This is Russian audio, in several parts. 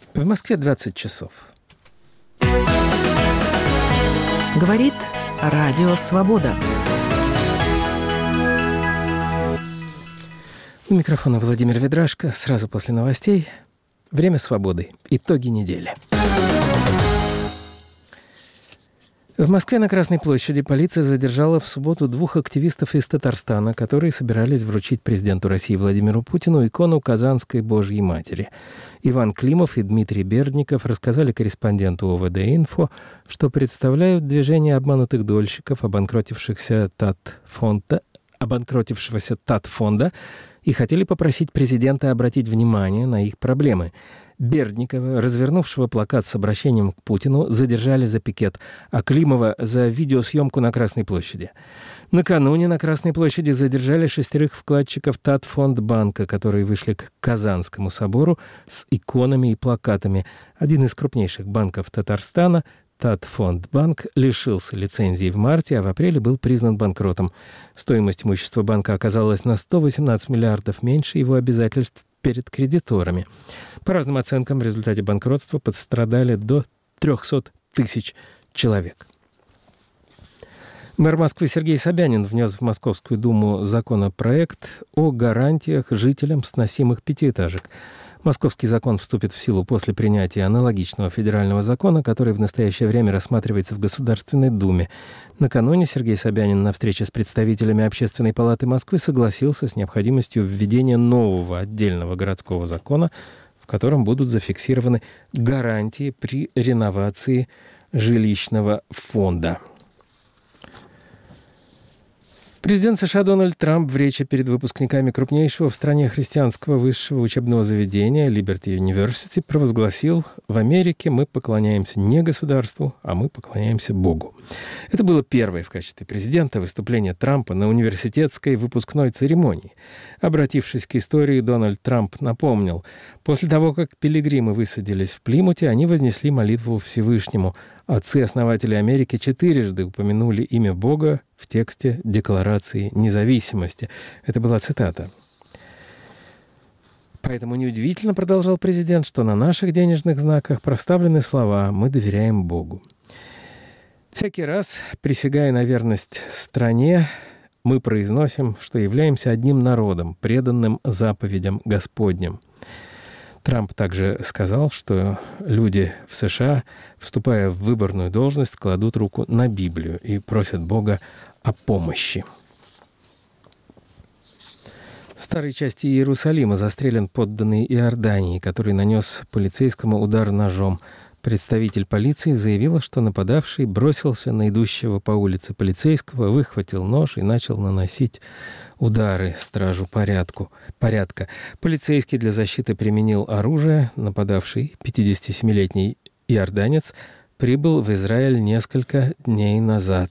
В Москве 20 часов. Говорит Радио Свобода. У микрофона Владимир Ведрашко. Сразу после новостей «Время свободы. Итоги недели». В Москве на Красной площади полиция задержала в субботу 2 активистов из Татарстана, которые собирались вручить президенту России Владимиру Путину икону Казанской Божьей Матери. Иван Климов и Дмитрий Бердников рассказали корреспонденту ОВД-Инфо, что представляют движение обманутых дольщиков, обанкротившегося Татфонда, и хотели попросить президента обратить внимание на их проблемы. Бердникова, развернувшего плакат с обращением к Путину, задержали за пикет, а Климова — за видеосъемку на Красной площади. Накануне на Красной площади задержали 6 вкладчиков Татфондбанка, которые вышли к Казанскому собору с иконами и плакатами. Один из крупнейших банков Татарстана, Татфондбанк, лишился лицензии в марте, а в апреле был признан банкротом. Стоимость имущества банка оказалась на 118 миллиардов меньше его обязательств перед кредиторами. По разным оценкам, в результате банкротства пострадали до 300 тысяч человек. Мэр Москвы Сергей Собянин внес в Московскую Думу законопроект о гарантиях жителям сносимых пятиэтажек. Московский закон вступит в силу после принятия аналогичного федерального закона, который в настоящее время рассматривается в Государственной Думе. Накануне Сергей Собянин на встрече с представителями Общественной палаты Москвы согласился с необходимостью введения нового отдельного городского закона, в котором будут зафиксированы гарантии при реновации жилищного фонда. Президент США Дональд Трамп в речи перед выпускниками крупнейшего в стране христианского высшего учебного заведения Liberty University провозгласил: «В Америке мы поклоняемся не государству, а мы поклоняемся Богу». Это было первое в качестве президента выступление Трампа на университетской выпускной церемонии. Обратившись к истории, Дональд Трамп напомнил: после того, как пилигримы высадились в Плимуте, они вознесли молитву Всевышнему. Отцы-основатели Америки 4 упомянули имя Бога в тексте Декларации независимости. Это была цитата. Поэтому неудивительно, продолжал президент, что на наших денежных знаках проставлены слова «Мы доверяем Богу». Всякий раз, присягая на верность стране, мы произносим, что являемся одним народом, преданным заповедям Господним. Трамп также сказал, что люди в США, вступая в выборную должность, кладут руку на Библию и просят Бога о помощи. В старой части Иерусалима застрелен подданный Иордании, который нанес полицейскому удар ножом. Представитель полиции заявила, что нападавший бросился на идущего по улице полицейского, выхватил нож и начал наносить удары стражу порядка. Полицейский для защиты применил оружие. Нападавший, 57-летний иорданец, прибыл в Израиль несколько дней назад.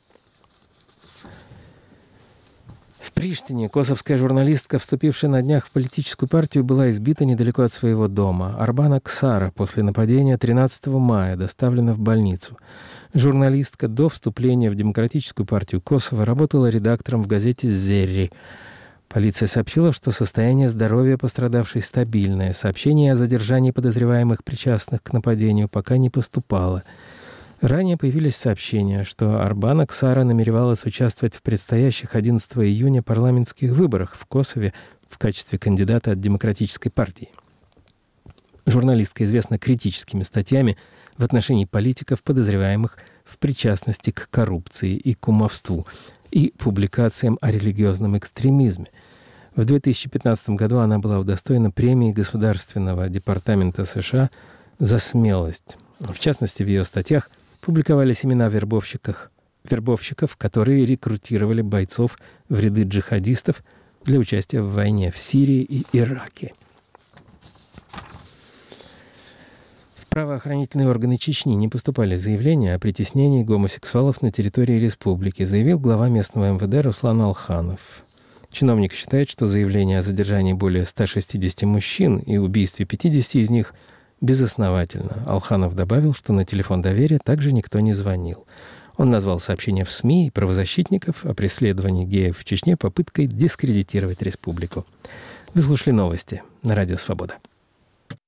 В Приштине косовская журналистка, вступившая на днях в политическую партию, была избита недалеко от своего дома. Арбана Ксара после нападения 13 мая доставлена в больницу. Журналистка до вступления в Демократическую партию Косово работала редактором в газете «Зерри». Полиция сообщила, что состояние здоровья пострадавшей стабильное. Сообщение о задержании подозреваемых, причастных к нападению, пока не поступало. Ранее появились сообщения, что Арбана Ксара намеревалась участвовать в предстоящих 11 июня парламентских выборах в Косове в качестве кандидата от Демократической партии. Журналистка известна критическими статьями в отношении политиков, подозреваемых в причастности к коррупции и кумовству, и публикациям о религиозном экстремизме. В 2015 году она была удостоена премии Государственного департамента США за смелость. В частности, в ее статьях публиковались имена вербовщиков, которые рекрутировали бойцов в ряды джихадистов для участия в войне в Сирии и Ираке. В правоохранительные органы Чечни не поступали заявления о притеснении гомосексуалов на территории республики, заявил глава местного МВД Руслан Алханов. Чиновник считает, что заявление о задержании более 160 мужчин и убийстве 50 из них безосновательно. Алханов добавил, что на телефон доверия также никто не звонил. Он назвал сообщения в СМИ и правозащитников о преследовании геев в Чечне попыткой дискредитировать республику. Вы слушали новости на Радио Свобода.